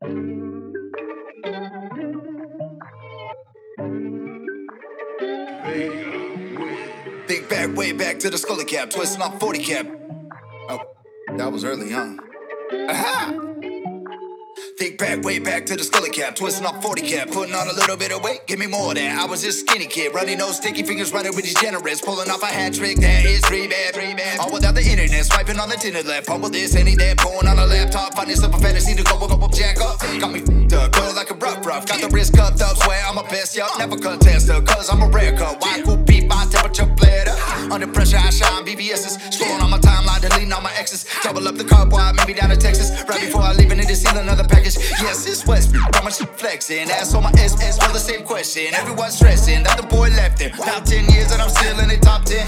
Think back, way back to the Scully cap, twisting off 40 cap. Oh, that was early, huh? Aha! Think back, way back to the Scully cap, twisting off 40 cap, putting on a little bit of weight, give me more of that. I was just skinny kid, running those sticky fingers, running with degenerates, pulling off a hat trick that is three bad. All without the internet, swiping on the Tinder left, humble this, any that, pulling on a laptop, finding some fantasy to go jack up. Got me up, go like a rough, got the wrist cuffed up, swear I'm a best, yup, never contester, cause I'm a rare cut. Why cool beat my temperature player? Under pressure, I shine BBS's, scrolling on my timeline, deleting all my exes, double up the car, boy, maybe down to Texas, right before I leave, and to seal another package. Yes, it's West, how much flexing? Ask on my SS for the same question. Everyone's stressing that the boy left him. Now 10 years and I'm still in the top 10.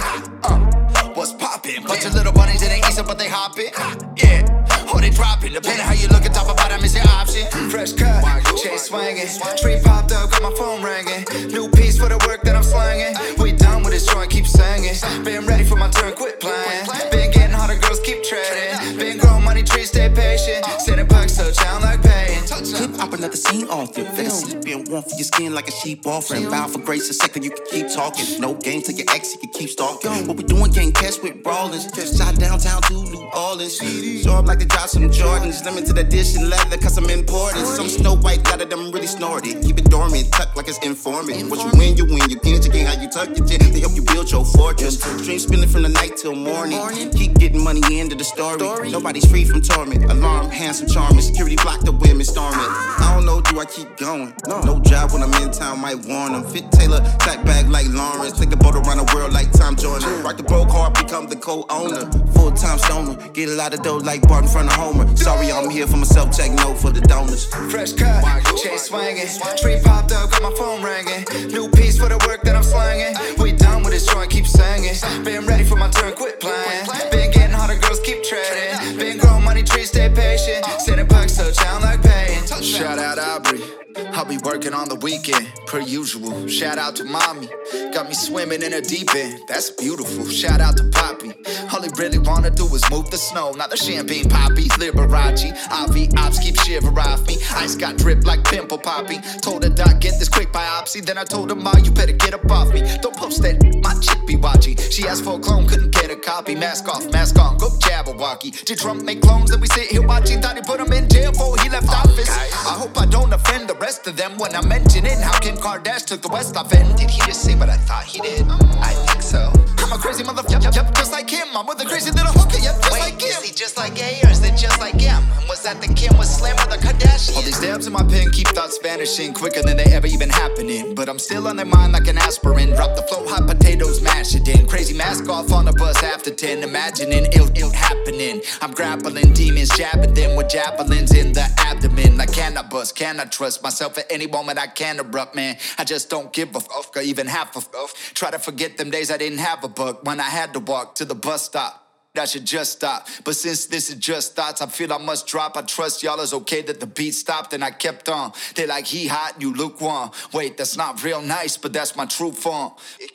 What's poppin'? Bunch of little bunnies that ain't easy, but they hoppin'. Yeah, or they droppin'. Depending how you look at top of bottom is your option. Fresh cut, chain swinging, tree popped up, got my phone ringing. New piece for the work that I'm slanging. We done with this joint, keep singing. Been ready for my turn, quit playing. Been getting harder, girls keep treading. Been growing money, trees stay patient. Sending pucks to town like pain. Clip up another scene off you. Fed asleep and warm for your skin like a sheep offering. Bow for grace a second, you can keep talking. No game to your ex, you can keep stalking. What we doing can't catch with brawlers. Shot downtown to New Orleans. Show up like they drop some Jordans. Limited edition leather, cause I'm important. Some Snow White got it, I'm really snorted. Keep it dormant, tucked like it's informant. What you win, you win. You can't how you tuck your chin. They help you build your fortress. Dream spinning from the night till morning. Keep getting money, end of the story. Nobody's free from torment. Alarm, handsome, charming. Security block the women storming. I don't know, do I keep going? No job when I'm in town, might warn them. Fit Taylor, sack bag like Lawrence. Take a boat around the world like Tom Jordan. Rock the broke hard, become the co-owner. Full-time stoner, get a lot of dough like Bart in front of Homer. Sorry, I'm here for myself, check no for the donors. Fresh cut, chain swinging, tree popped up, got my phone ringing. New piece for the work that I'm slanging. We done with this joint, keep singing. Been ready for my turn, quit playing. Been getting harder, girls keep treading. Been growing money, trees stay patient. Sending pucks to town like pain. Shout out Aubrey, I'll be working on the weekend, per usual. Shout out to mommy, got me swimming in a deep end. That's beautiful. Shout out to Poppy, all he really wanna do is move the snow. Not the champagne poppy, Liberace. Avi ops keep shiver off me. Ice got drip like pimple poppy. Told her doc get this quick biopsy. Then I told her ma you better get up off me. Don't post that, my chick be watching. She asked for a clone, couldn't get a copy. Mask off, mask on, go Jabberwocky. Did Trump make clones and we sit here watching? Thought he put him in jail before he left office. I hope I don't offend the rest of them when I'm mentioning how Kim Kardashian took the West off end. Did he just say what I thought he did? I think so. I'm a crazy motherfucker, yep, just like him. I'm with a crazy little hooker, yep, just like him. Is he just like gay or is it just like him? And was that the Kim with Slim or the Kardashian? All these dabs in my pen keep thoughts vanishing quicker than they ever even happening. But I'm still on their mind like an aspirin. Drop the flow, hot potatoes, mash it in. Crazy mask off on the bus after 10. Imagining ill happening. I'm grappling demons, jabbing them with javelins in the abdomen. Like cannot bust, cannot trust myself at any moment I can erupt, man. I just don't give a fuck or even half a fuck. Try to forget them days I didn't have a buck when I had to walk to the bus stop. I should just stop, but since this is just thoughts, I feel I must drop. I trust y'all is okay that the beat stopped and I kept on. They like he hot, you lukewarm. Wait, that's not real nice, but that's my true form.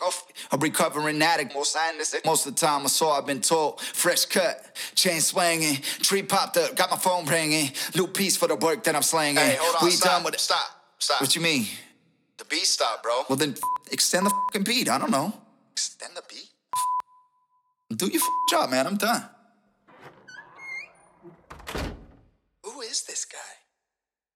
A recovering addict, most of the time I saw I've been told. Fresh cut, chain swinging, tree popped up, got my phone ringing. New piece for the work that I'm slanging. Hey, hold on, we stop, done with it. Stop. What you mean? The beat stopped, bro. Well then, extend the fucking beat. I don't know. Extend the beat? Do your job, man. I'm done. Who is this guy?